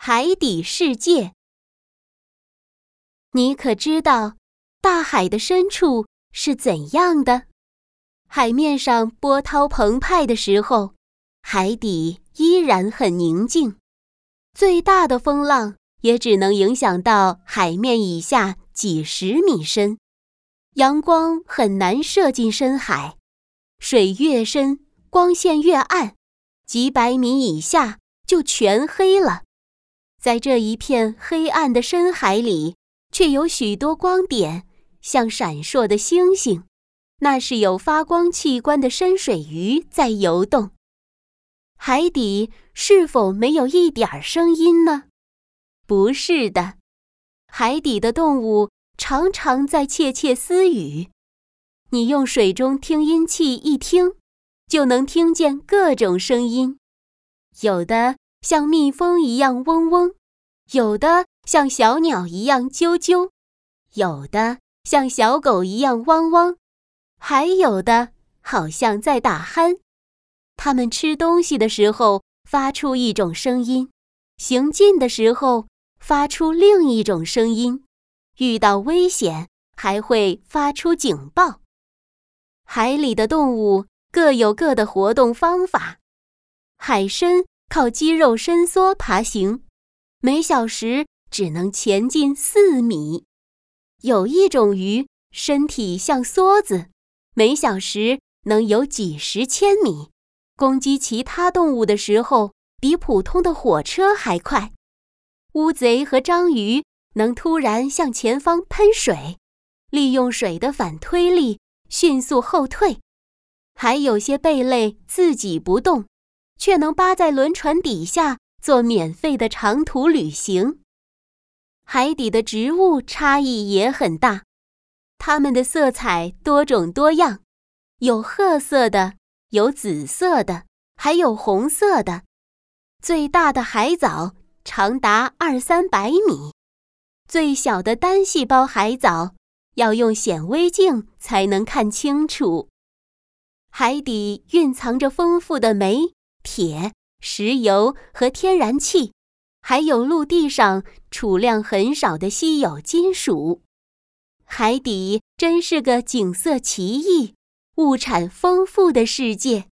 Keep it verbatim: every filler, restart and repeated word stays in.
海底世界。你可知道大海的深处是怎样的？海面上波涛澎湃的时候，海底依然很宁静，最大的风浪也只能影响到海面以下几十米深，阳光很难射进深海，水越深，光线越暗，几百米以下就全黑了。在这一片黑暗的深海里，却有许多光点，像闪烁的星星，那是有发光器官的深水鱼在游动。海底是否没有一点声音呢？不是的，海底的动物常常在窃窃私语。你用水中听音器一听，就能听见各种声音，有的像蜜蜂一样嗡嗡，有的像小鸟一样啾啾，有的像小狗一样汪汪，还有的好像在打鼾。它们吃东西的时候发出一种声音，行进的时候发出另一种声音，遇到危险还会发出警报。海里的动物各有各的活动方法。海参靠肌肉伸缩爬行，每小时只能前进四米。有一种鱼身体像梭子，每小时能游几十千米，攻击其他动物的时候比普通的火车还快。乌贼和章鱼能突然向前方喷水，利用水的反推力迅速后退。还有些贝类自己不动，却能扒在轮船底下做免费的长途旅行。海底的植物差异也很大，它们的色彩多种多样，有褐色的，有紫色的，还有红色的。最大的海藻长达二三百米，最小的单细胞海藻要用显微镜才能看清楚。海底蕴藏着丰富的煤、铁、石油和天然气，还有陆地上储量很少的稀有金属。海底真是个景色奇异、物产丰富的世界。